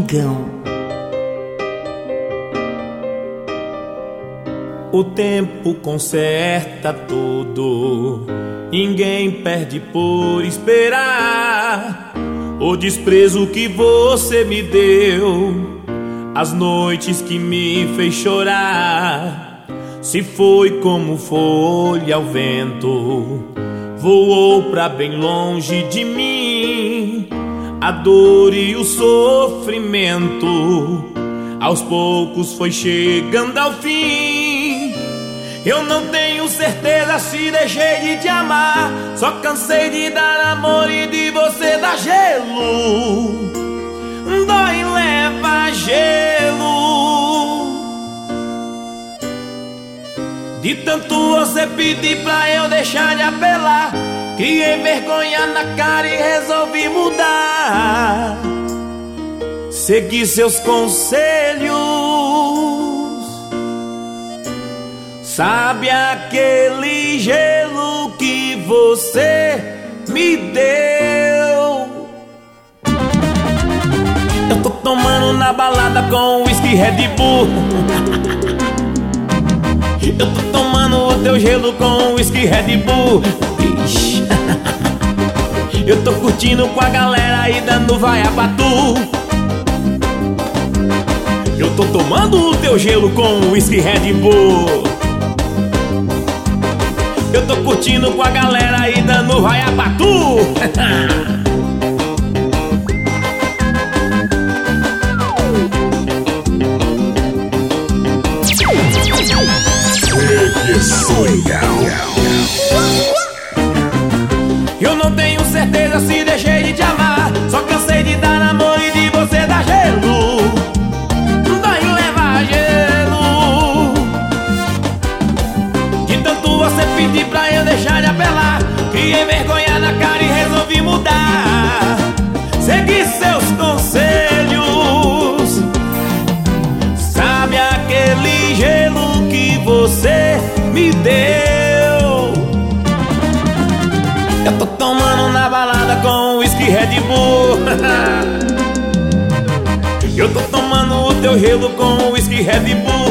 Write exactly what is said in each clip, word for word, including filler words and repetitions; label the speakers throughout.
Speaker 1: Domingão.
Speaker 2: O tempo conserta tudo, ninguém perde por esperar. O desprezo que você me deu, as noites que me fez chorar. Se foi como folha ao vento, voou pra bem longe de mim. A dor e o sofrimento aos poucos foi chegando ao fim. Eu não tenho certeza se deixei de te amar, só cansei de dar amor e de você dar gelo. Dói, leva gelo. De tanto você pedir pra eu deixar de apelar, criei vergonha na cara e resolvi mudar. Segui seus conselhos. Sabe aquele gelo que você me deu? Eu tô tomando na balada com whisky Red Bull. Eu tô tomando o teu gelo com whisky Red Bull. Ixi. Eu tô curtindo com a galera e dando vai a batu. Eu tô tomando o teu gelo com whisky Red Bull. Eu tô curtindo com a galera e dando vai a batu. Eu não tenho certeza se deixei de te amar, só cansei de dar amor e de você dar gelo. Dói, levar gelo. De tanto você pedir pra eu deixar de apelar, criei vergonha na cara e resolvi mudar. Segui seus conselhos. Sabe aquele gelo que você me deu? Eu tô tomando na balada com whisky Red Bull. Eu tô tomando o teu gelo com whisky Red Bull.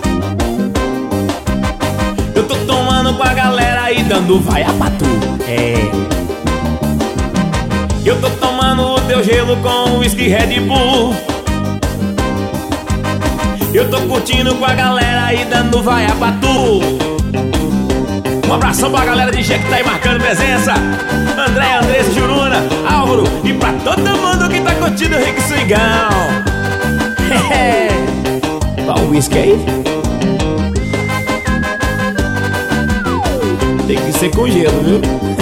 Speaker 2: Eu tô tomando com a galera e dando vai a batu. É. Eu tô tomando o teu gelo com whisky Red Bull. Eu tô curtindo com a galera e dando vai a batu. Um abração pra galera de G que tá aí marcando presença. André, Andressa, Juruna, Álvaro e pra todo mundo que tá curtindo o Rick Swingão. Ó o whisky aí. Tem que ser com gelo, viu?